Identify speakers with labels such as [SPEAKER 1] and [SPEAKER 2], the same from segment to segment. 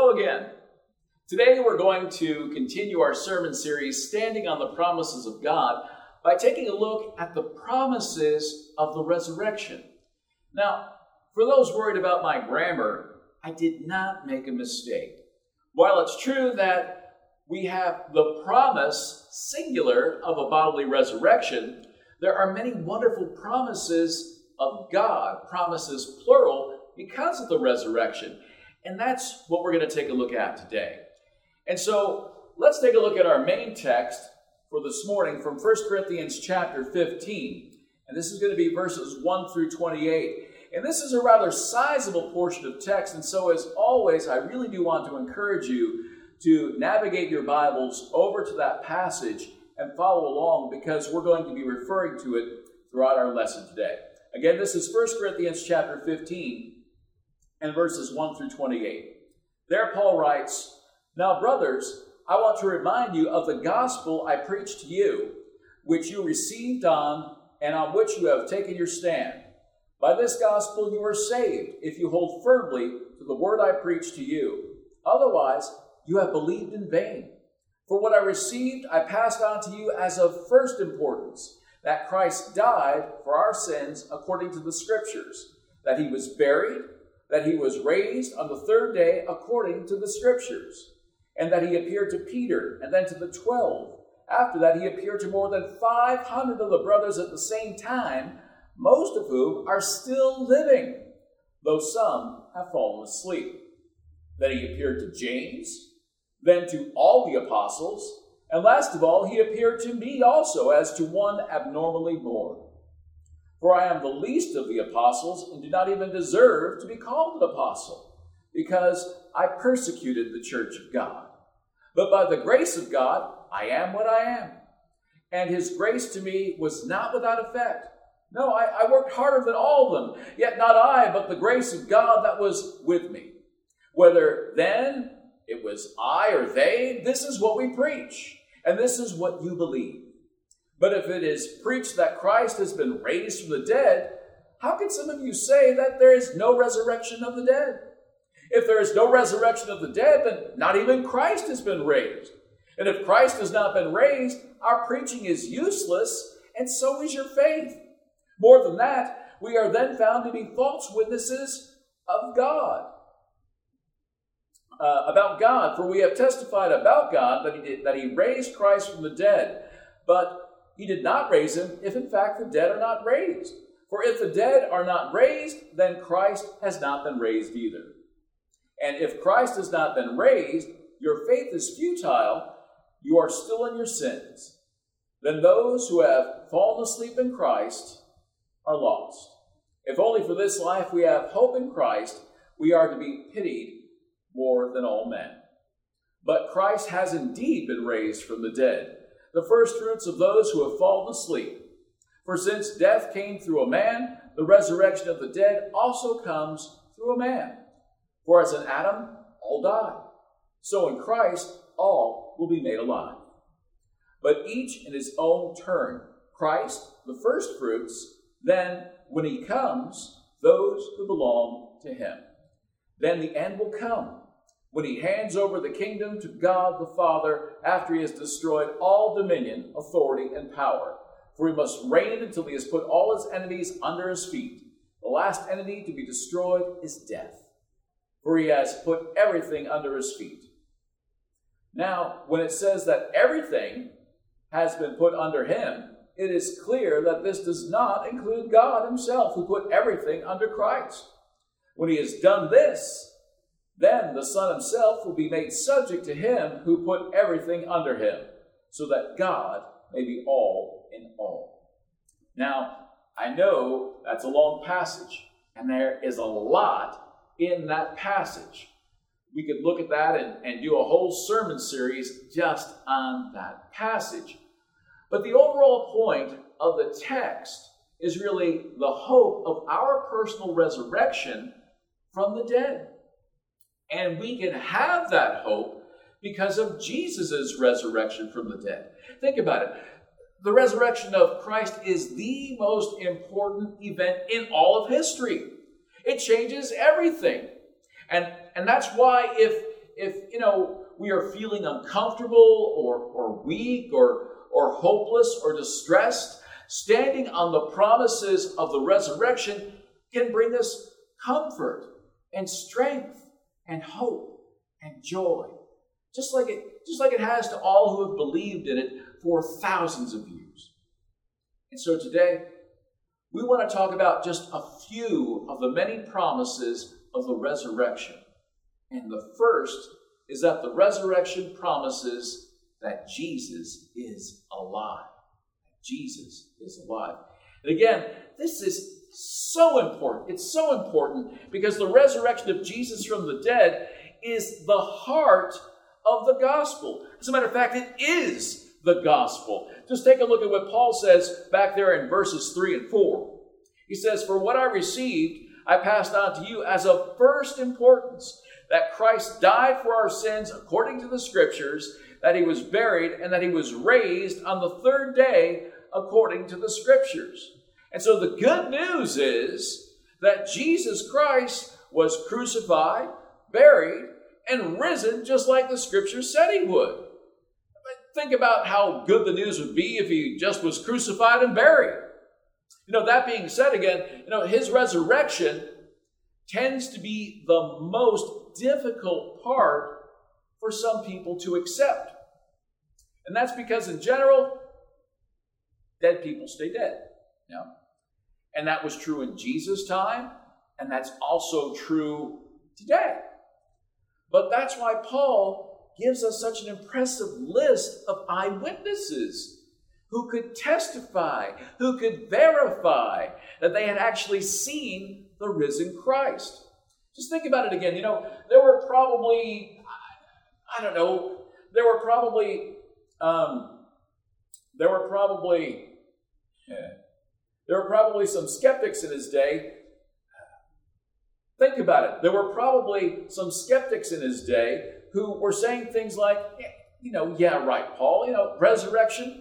[SPEAKER 1] Hello again. Today we're going to continue our sermon series, Standing on the Promises of God, by taking a look at the promises of the resurrection. Now, for those worried about my grammar, I did not make a mistake. While it's true that we have the promise, singular, of a bodily resurrection, there are many wonderful promises of God, promises plural, because of the resurrection. And that's what we're going to take a look at today. And so let's take a look at our main text for this morning from 1 Corinthians chapter 15. And this is going to be verses 1 through 28. And this is a rather sizable portion of text. And so as always, I really do want to encourage you to navigate your Bibles over to that passage and follow along, because we're going to be referring to it throughout our lesson today. Again, this is 1 Corinthians chapter 15 and verses 1 through 28. There Paul writes, "Now, brothers, I want to remind you of the gospel I preached to you, which you received on and on which you have taken your stand. By this gospel you are saved, if you hold firmly to the word I preached to you. Otherwise, you have believed in vain. For what I received, I passed on to you as of first importance, that Christ died for our sins according to the Scriptures, that he was buried, that he was raised on the third day according to the Scriptures, and that he appeared to Peter and then to the 12. After that, he appeared to more than 500 of the brothers at the same time, most of whom are still living, though some have fallen asleep. Then he appeared to James, then to all the apostles, and last of all, he appeared to me also as to one abnormally born. For I am the least of the apostles and do not even deserve to be called an apostle, because I persecuted the church of God. But by the grace of God, I am what I am. And his grace to me was not without effect. No, I worked harder than all of them, yet not I, but the grace of God that was with me. Whether then it was I or they, this is what we preach, and this is what you believe. But if it is preached that Christ has been raised from the dead, how can some of you say that there is no resurrection of the dead? If there is no resurrection of the dead, then not even Christ has been raised. And if Christ has not been raised, our preaching is useless, and so is your faith. More than that, we are then found to be false witnesses of God. About God, for we have testified about God that he raised Christ from the dead. But he did not raise him if in fact the dead are not raised. For if the dead are not raised, then Christ has not been raised either. And if Christ has not been raised, your faith is futile, you are still in your sins. Then those who have fallen asleep in Christ are lost. If only for this life we have hope in Christ, we are to be pitied more than all men. But Christ has indeed been raised from the dead, the first fruits of those who have fallen asleep. For since death came through a man, the resurrection of the dead also comes through a man. For as in Adam, all die, so in Christ all will be made alive. But each in his own turn, Christ, the first fruits, then, when he comes, those who belong to him. Then the end will come, when he hands over the kingdom to God the Father after he has destroyed all dominion, authority, and power. For he must reign until he has put all his enemies under his feet. The last enemy to be destroyed is death, for he has put everything under his feet. Now, when it says that everything has been put under him, it is clear that this does not include God himself, who put everything under Christ. When he has done this, then the Son himself will be made subject to him who put everything under him, so that God may be all in all. Now, I know that's a long passage, and there is a lot in that passage. We could look at that and do a whole sermon series just on that passage. But the overall point of the text is really the hope of our personal resurrection from the dead. And we can have that hope because of Jesus' resurrection from the dead. Think about it. The resurrection of Christ is the most important event in all of history. It changes everything. And that's why if we are feeling uncomfortable or weak or hopeless or distressed, standing on the promises of the resurrection can bring us comfort and strength and hope and joy, just like it has to all who have believed in it for thousands of years. And so today, we want to talk about just a few of the many promises of the resurrection. And the first is that the resurrection promises that Jesus is alive. Jesus is alive. And again, this is so important. It's so important because the resurrection of Jesus from the dead is the heart of the gospel. As a matter of fact, it is the gospel. Just take a look at what Paul says back there in verses 3 and 4. He says, "For what I received, I passed on to you as of first importance, that Christ died for our sins according to the Scriptures, that he was buried, and that he was raised on the third day according to the Scriptures." And so the good news is that Jesus Christ was crucified, buried, and risen just like the Scriptures said he would. Think about how good the news would be if he just was crucified and buried. That being said again, his resurrection tends to be the most difficult part for some people to accept. And that's because in general, dead people stay dead. And that was true in Jesus' time, and that's also true today. But that's why Paul gives us such an impressive list of eyewitnesses who could testify, who could verify that they had actually seen the risen Christ. Just think about it again. There were probably, some skeptics in his day. Think about it. There were probably some skeptics in his day who were saying things like, yeah, right, Paul, resurrection,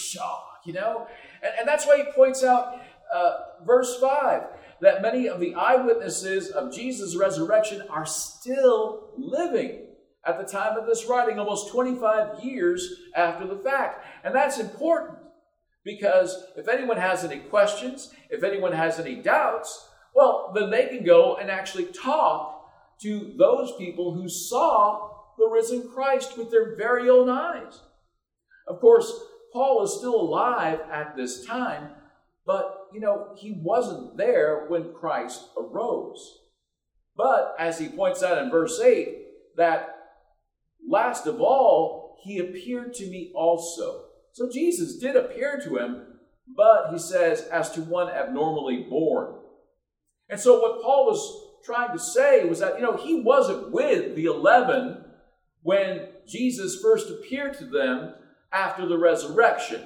[SPEAKER 1] and that's why he points out verse 5, that many of the eyewitnesses of Jesus' resurrection are still living at the time of this writing, almost 25 years after the fact. And that's important because if anyone has any questions, if anyone has any doubts, well, then they can go and actually talk to those people who saw the risen Christ with their very own eyes. Of course, Paul is still alive at this time, but, he wasn't there when Christ arose. But, as he points out in verse 8, that last of all, he appeared to me also. So Jesus did appear to him, but he says, as to one abnormally born. And so what Paul was trying to say was that, he wasn't with the 11 when Jesus first appeared to them after the resurrection.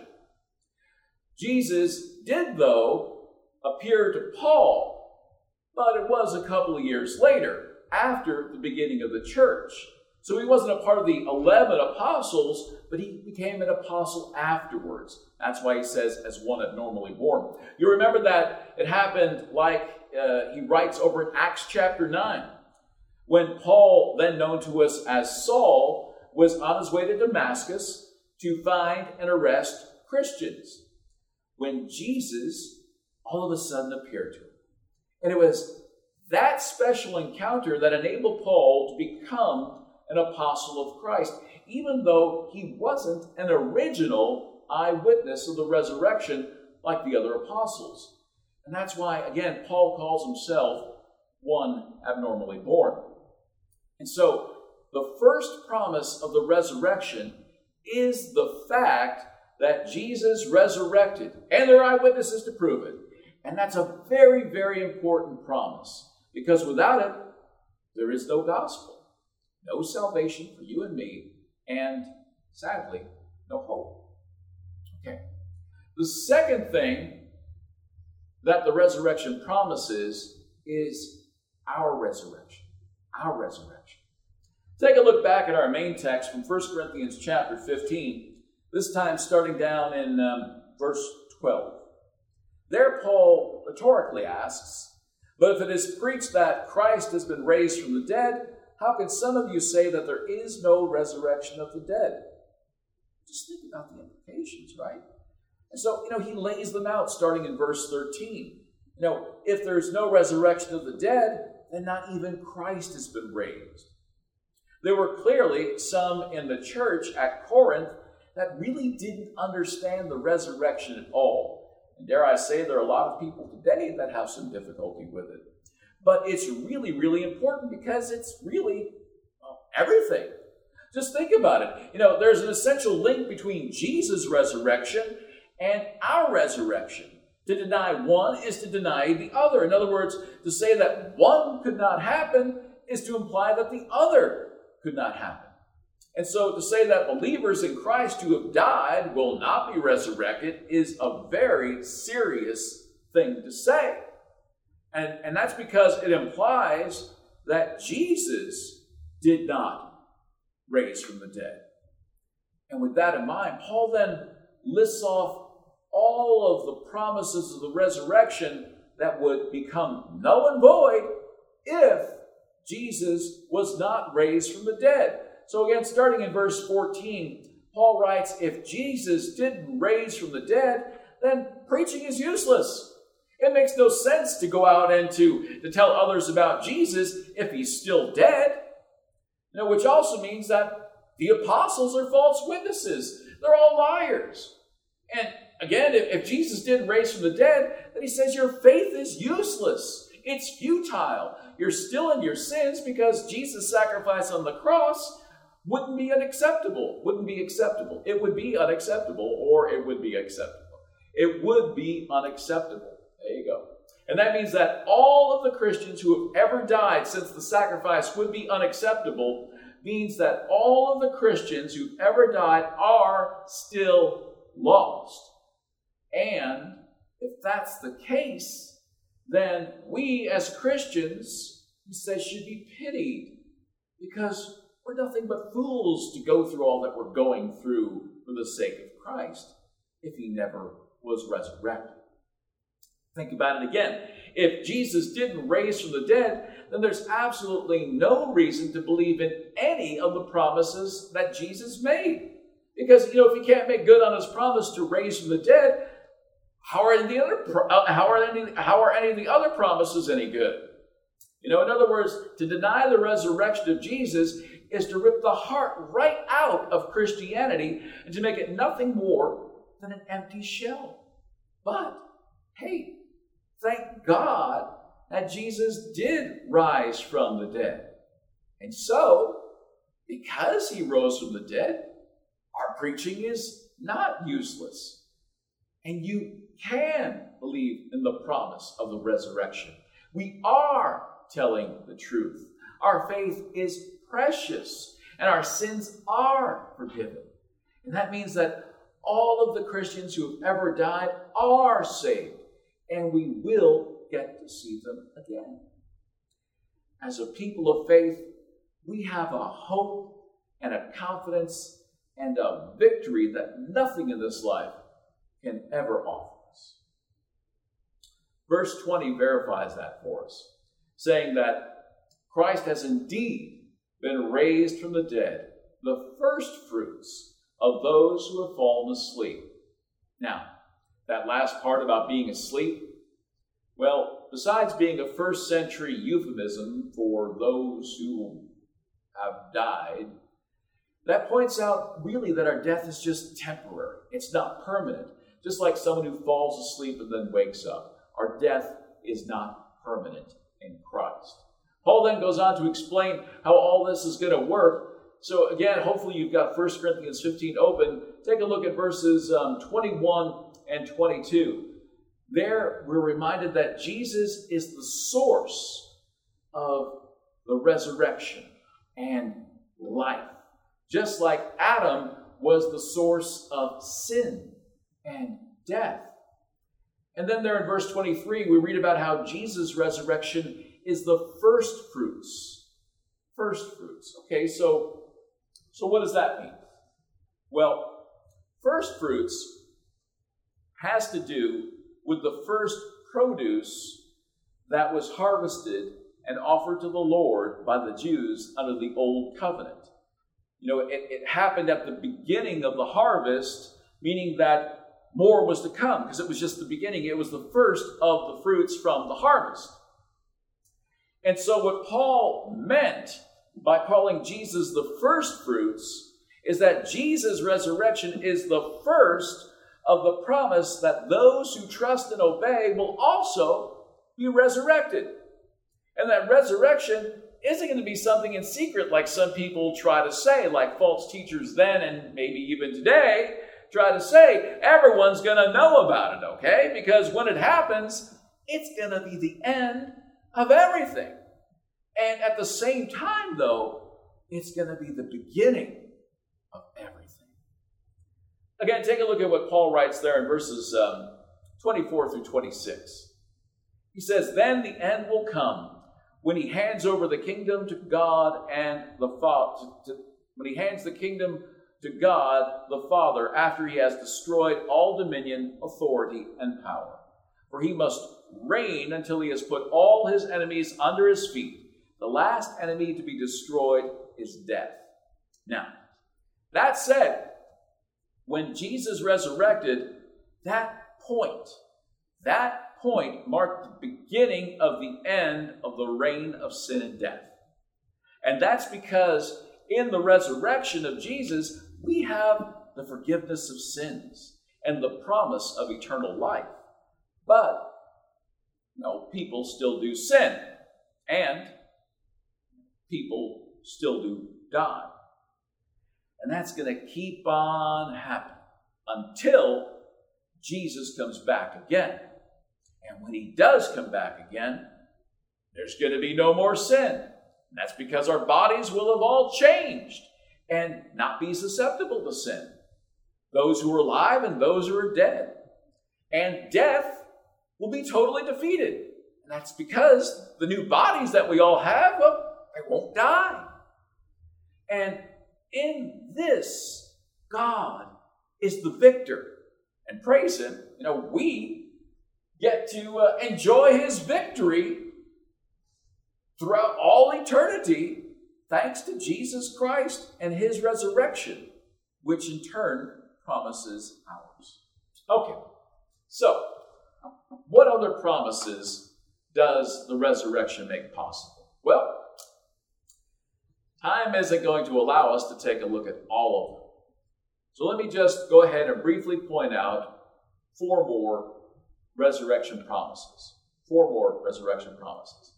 [SPEAKER 1] Jesus did, though, appear to Paul, but it was a couple of years later, after the beginning of the church. So he wasn't a part of the 11 apostles, but he became an apostle afterwards. That's why he says, as one abnormally born. You remember that it happened like he writes over in Acts chapter 9, when Paul, then known to us as Saul, was on his way to Damascus to find and arrest Christians, when Jesus all of a sudden appeared to him. And it was that special encounter that enabled Paul to become an apostle of Christ, even though he wasn't an original eyewitness of the resurrection like the other apostles. And that's why, again, Paul calls himself one abnormally born. And so the first promise of the resurrection is the fact that Jesus resurrected, and there are eyewitnesses to prove it. And that's a very, very important promise, because without it, there is no gospel, no salvation for you and me, and sadly, no hope. Okay. The second thing that the resurrection promises is our resurrection. Our resurrection. Take a look back at our main text from 1 Corinthians chapter 15, this time starting down in verse 12. There Paul rhetorically asks, "But if it is preached that Christ has been raised from the dead, how can some of you say that there is no resurrection of the dead? Just think about the implications, right? And so, he lays them out starting in verse 13. If there's no resurrection of the dead, then not even Christ has been raised. There were clearly some in the church at Corinth that really didn't understand the resurrection at all. And dare I say, there are a lot of people today that have some difficulty with it. But it's really, really important because it's really everything. Just think about it. There's an essential link between Jesus' resurrection and our resurrection. To deny one is to deny the other. In other words, to say that one could not happen is to imply that the other could not happen. And so to say that believers in Christ who have died will not be resurrected is a very serious thing to say. And that's because it implies that Jesus did not raise from the dead. And with that in mind, Paul then lists off all of the promises of the resurrection that would become null and void if Jesus was not raised from the dead. So again, starting in verse 14, Paul writes, if Jesus didn't raise from the dead, then preaching is useless. It makes no sense to go out and to tell others about Jesus if he's still dead. Which also means that the apostles are false witnesses. They're all liars. And again, if Jesus didn't raise from the dead, then he says your faith is useless. It's futile. You're still in your sins because Jesus' sacrifice on the cross wouldn't be acceptable. It would be unacceptable, or it would be acceptable. It would be unacceptable. There you go. And that means that all of the Christians who have ever died since the sacrifice would be unacceptable, means that all of the Christians who've ever died are still lost. And if that's the case, then we as Christians, he says, should be pitied, because we're nothing but fools to go through all that we're going through for the sake of Christ if he never was resurrected. Think about it again. If Jesus didn't raise from the dead, then there's absolutely no reason to believe in any of the promises that Jesus made. Because, if he can't make good on his promise to raise from the dead, how are any of the other promises any good? In other words, to deny the resurrection of Jesus is to rip the heart right out of Christianity and to make it nothing more than an empty shell. But, hey, thank God that Jesus did rise from the dead. And so, because he rose from the dead, our preaching is not useless. And you can believe in the promise of the resurrection. We are telling the truth. Our faith is precious, and our sins are forgiven. And that means that all of the Christians who have ever died are saved, and we will get to see them again. As a people of faith, we have a hope and a confidence and a victory that nothing in this life can ever offer us. Verse 20 verifies that for us, saying that Christ has indeed been raised from the dead, the first fruits of those who have fallen asleep. Now, that last part about being asleep, well, besides being a first century euphemism for those who have died, that points out really that our death is just temporary. It's not permanent. Just like someone who falls asleep and then wakes up. Our death is not permanent in Christ. Paul then goes on to explain how all this is going to work. So again, hopefully you've got 1 Corinthians 15 open. Take a look at verses 21 and 22. There we're reminded that Jesus is the source of the resurrection and life. Just like Adam was the source of sin and death. And then there in verse 23, we read about how Jesus' resurrection is the first fruits. First fruits. Okay, so what does that mean? Well, first fruits has to do with the first produce that was harvested and offered to the Lord by the Jews under the old covenant. It happened at the beginning of the harvest, meaning that more was to come, because it was just the beginning. It was the first of the fruits from the harvest. And so what Paul meant by calling Jesus the first fruits is that Jesus' resurrection is the first of the promise that those who trust and obey will also be resurrected. And that resurrection isn't going to be something in secret like some people try to say, like false teachers then and maybe even today try to say. Everyone's going to know about it, okay? Because when it happens, it's going to be the end of everything. And at the same time, though, it's going to be the beginning of everything. Again, take a look at what Paul writes there in verses 24 through 26. He says, "Then the end will come when he hands over the kingdom to God and the Father. When he hands the kingdom to God the Father after he has destroyed all dominion, authority, and power. For he must reign until he has put all his enemies under his feet. The last enemy to be destroyed is death." Now, that said, when Jesus resurrected, that point marked the beginning of the end of the reign of sin and death. And that's because in the resurrection of Jesus, we have the forgiveness of sins and the promise of eternal life. But, people still do sin, and people still do die. And that's going to keep on happening until Jesus comes back again. And when he does come back again, there's going to be no more sin. And that's because our bodies will have all changed and not be susceptible to sin. Those who are alive and those who are dead. And death will be totally defeated. And that's because the new bodies that we all have, they won't die. And in this, God is the victor. And praise him, we get to enjoy his victory throughout all eternity, thanks to Jesus Christ and his resurrection, which in turn promises ours. Okay, so what other promises does the resurrection make possible? Well, time isn't going to allow us to take a look at all of them. So let me just go ahead and briefly point out 4 more resurrection promises. 4 more resurrection promises.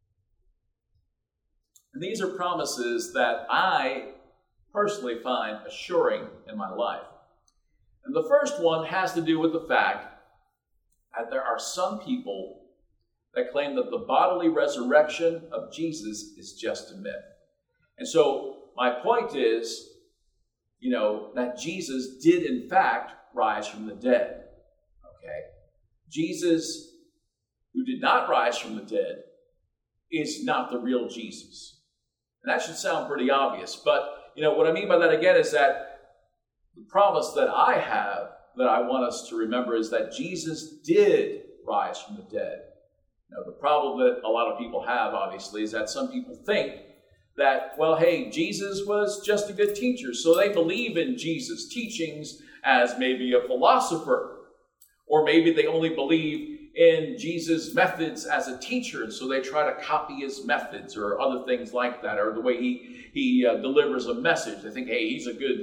[SPEAKER 1] And these are promises that I personally find assuring in my life. And the first one has to do with the fact that there are some people that claim that the bodily resurrection of Jesus is just a myth. And so my point is, that Jesus did in fact rise from the dead. Okay? Jesus, who did not rise from the dead, is not the real Jesus. And that should sound pretty obvious. But, what I mean by that again is that the promise that I have, that I want us to remember, is that Jesus did rise from the dead. The problem that a lot of people have, obviously, is that some people think that, Jesus was just a good teacher. So they believe in Jesus' teachings as maybe a philosopher. Or maybe they only believe in Jesus' methods as a teacher, and so they try to copy his methods or other things like that, or the way he delivers a message. They think, hey, he's a good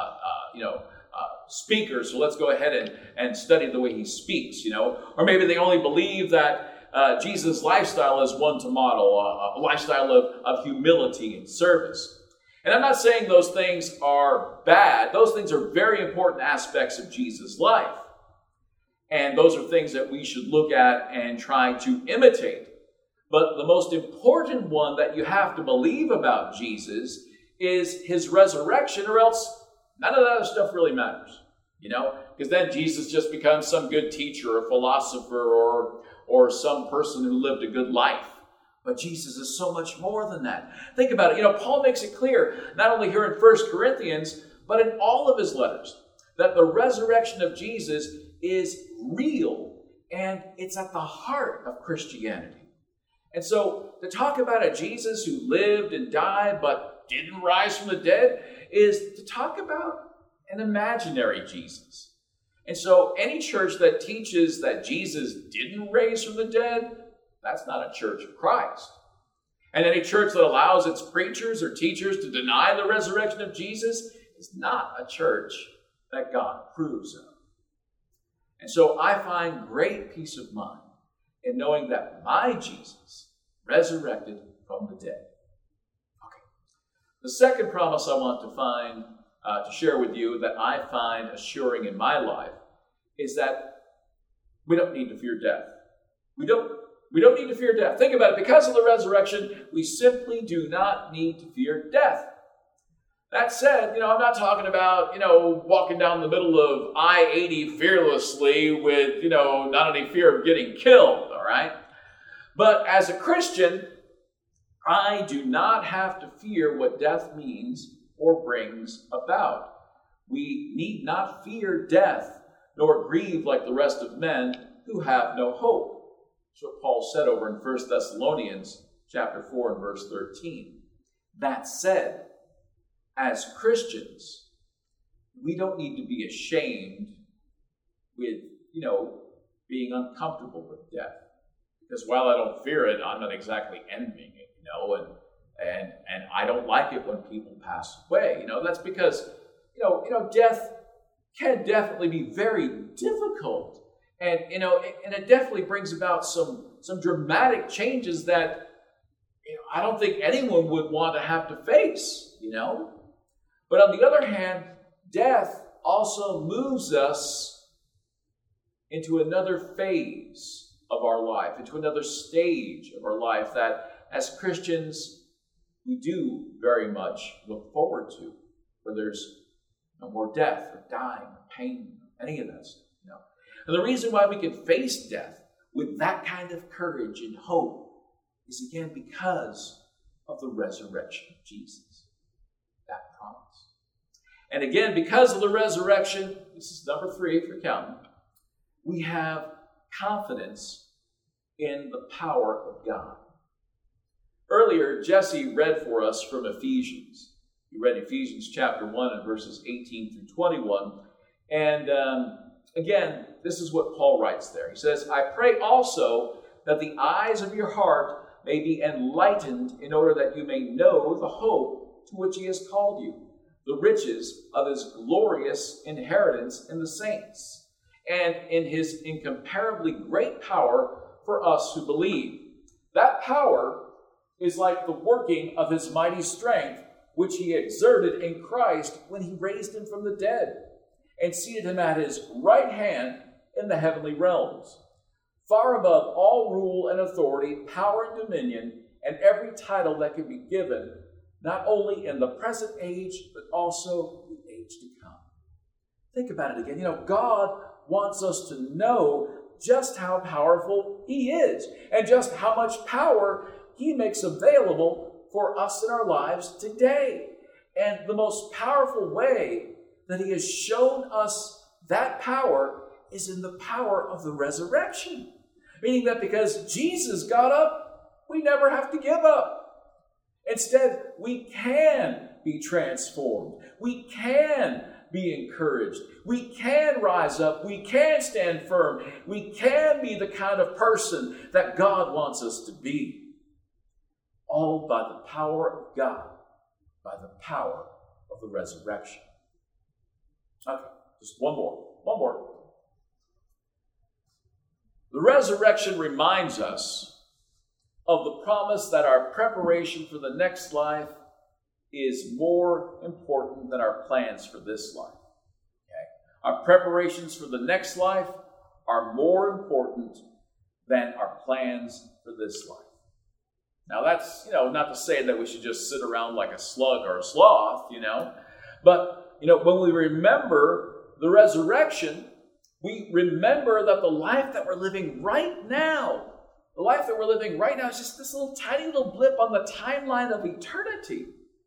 [SPEAKER 1] speaker, so let's go ahead and study the way he speaks, Or maybe they only believe that Jesus' lifestyle is one to model, a lifestyle of humility and service. And I'm not saying those things are bad. Those things are very important aspects of Jesus' life. And those are things that we should look at and try to imitate. But the most important one that you have to believe about Jesus is his resurrection, or else none of that other stuff really matters. Because then Jesus just becomes some good teacher or philosopher or some person who lived a good life. But Jesus is so much more than that. Think about it. Paul makes it clear, not only here in 1 Corinthians, but in all of his letters, that the resurrection of Jesus is real, and it's at the heart of Christianity. And so to talk about a Jesus who lived and died but didn't rise from the dead is to talk about an imaginary Jesus. And so any church that teaches that Jesus didn't raise from the dead, that's not a church of Christ. And any church that allows its preachers or teachers to deny the resurrection of Jesus is not a church that God approves of. And so I find great peace of mind in knowing that my Jesus resurrected from the dead. Okay. The second promise I want to share with you that I find assuring in my life is that we don't need to fear death. We don't need to fear death. Think about it. Because of the resurrection, we simply do not need to fear death. That said, I'm not talking about, walking down the middle of I-80 fearlessly with, not any fear of getting killed, all right? But as a Christian, I do not have to fear what death means or brings about. We need not fear death, nor grieve like the rest of men who have no hope. That's what Paul said over in 1 Thessalonians chapter 4 and verse 13. That said, as Christians, we don't need to be ashamed with, being uncomfortable with death. Because while I don't fear it, I'm not exactly envying it, and I don't like it when people pass away. That's because, death can definitely be very difficult. And, and it definitely brings about some dramatic changes that, I don't think anyone would want to have to face, But on the other hand, death also moves us into another phase of our life, into another stage of our life that as Christians, we do very much look forward to, where there's no more death or dying or pain, or any of that stuff. And the reason why we can face death with that kind of courage and hope is again because of the resurrection of Jesus. That promise. And again, because of the resurrection, this is number 3 if you're counting, we have confidence in the power of God. Earlier, Jesse read for us from Ephesians. He read Ephesians chapter 1 and verses 18 through 21. And again, this is what Paul writes there. He says, I pray also that the eyes of your heart may be enlightened in order that you may know the hope to which he has called you, the riches of his glorious inheritance in the saints, and in his incomparably great power for us who believe. That power is like the working of his mighty strength, which he exerted in Christ when he raised him from the dead and seated him at his right hand in the heavenly realms, far above all rule and authority, power and dominion, and every title that can be given, not only in the present age, but also the age to come. Think about it again. God wants us to know just how powerful he is and just how much power he makes available for us in our lives today. And the most powerful way that he has shown us that power is in the power of the resurrection. Meaning that because Jesus got up, we never have to give up. Instead, we can be transformed. We can be encouraged. We can rise up. We can stand firm. We can be the kind of person that God wants us to be. All by the power of God, by the power of the resurrection. Okay, just one more. The resurrection reminds us of the promise that our preparation for the next life is more important than our plans for this life. Okay? Our preparations for the next life are more important than our plans for this life. Now that's, not to say that we should just sit around like a slug or a sloth, but, when we remember the resurrection, we remember that the life that we're living right now, is just this little tiny little blip on the timeline of eternity.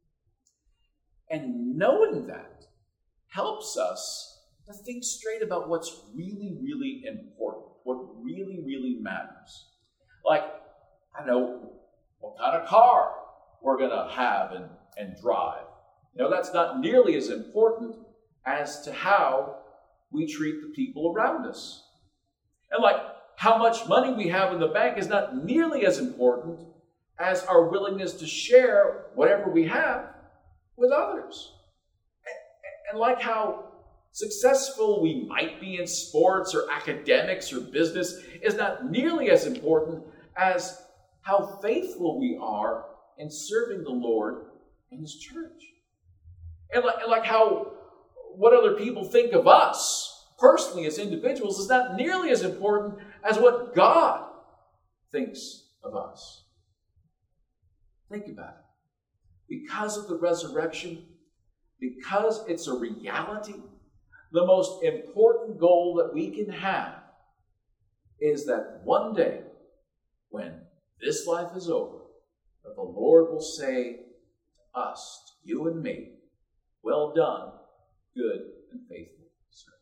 [SPEAKER 1] And knowing that helps us to think straight about what's really, really important, what really, really matters. Like, I know what kind of car we're going to have and drive. That's not nearly as important as to how we treat the people around us. And like how much money we have in the bank is not nearly as important as our willingness to share whatever we have with others. And like how successful we might be in sports or academics or business is not nearly as important as how faithful we are in serving the Lord and His church. And like how what other people think of us personally as individuals is not nearly as important as what God thinks of us. Think about it. Because of the resurrection, because it's a reality, the most important goal that we can have is that one day, when this life is over, that the Lord will say to us, to you and me, "Well done, good and faithful servant."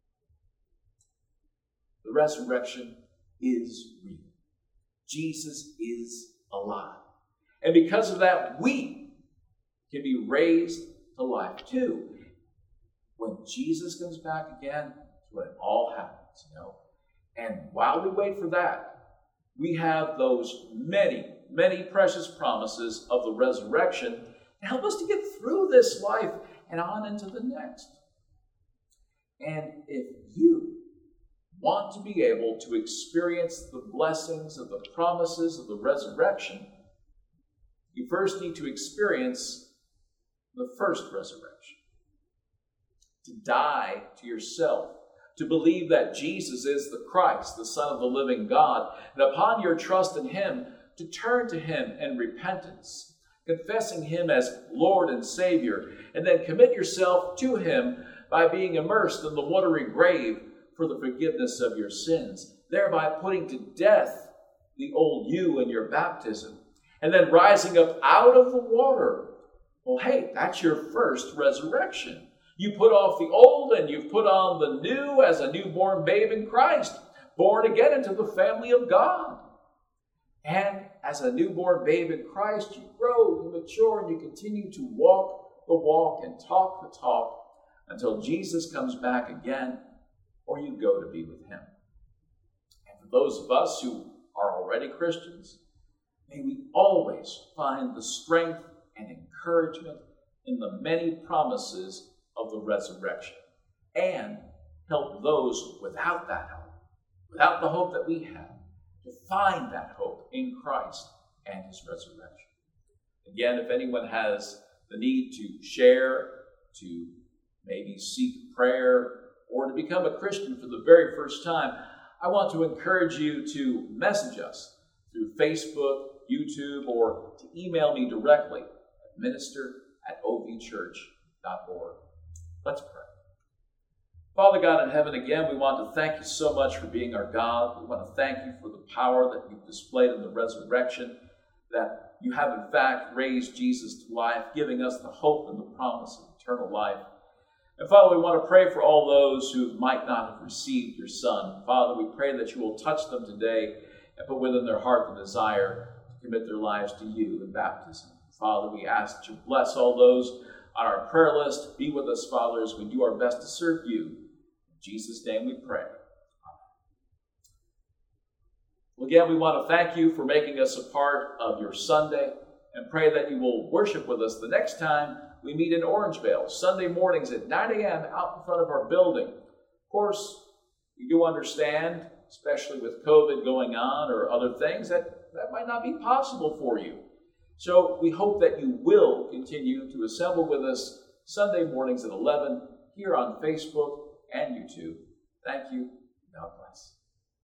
[SPEAKER 1] The resurrection is real. Jesus is alive. And because of that, we can be raised to life too. When Jesus comes back again, that's when it all happens, And while we wait for that, we have those many, many precious promises of the resurrection to help us to get through this life and on into the next. And if you want to be able to experience the blessings of the promises of the resurrection, you first need to experience the first resurrection. To die to yourself, to believe that Jesus is the Christ, the Son of the living God, and upon your trust in Him, to turn to Him in repentance, confessing Him as Lord and Savior, and then commit yourself to Him by being immersed in the watery grave for the forgiveness of your sins, thereby putting to death the old you in your baptism, and then rising up out of the water. Well, hey, that's your first resurrection. You put off the old and you've put on the new as a newborn babe in Christ, born again into the family of God. And as a newborn babe in Christ, you grow, you mature, and you continue to walk the walk and talk the talk until Jesus comes back again or you go to be with Him. And for those of us who are already Christians, may we always find the strength and encouragement in the many promises of the resurrection, and help those without that hope, without the hope that we have, to find that hope in Christ and His resurrection. Again, if anyone has the need to share, to maybe seek prayer, or to become a Christian for the very first time, I want to encourage you to message us through Facebook, YouTube, or to email me directly at minister@ovchurch.org. Let's pray. Father God in heaven, again, we want to thank you so much for being our God. We want to thank you for the power that you've displayed in the resurrection, that you have in fact raised Jesus to life, giving us the hope and the promise of eternal life. And Father, we want to pray for all those who might not have received your Son. Father, we pray that you will touch them today and put within their heart the desire to commit their lives to you in baptism. Father, we ask that you bless all those on our prayer list. Be with us, Father, as we do our best to serve you. In Jesus' name we pray. Amen. Well, again, we want to thank you for making us a part of your Sunday, and pray that you will worship with us the next time we meet in Orangevale, Sunday mornings at 9 a.m. out in front of our building. Of course, we do understand, especially with COVID going on or other things, that might not be possible for you. So we hope that you will continue to assemble with us Sunday mornings at 11 here on Facebook and YouTube. Thank you. God bless.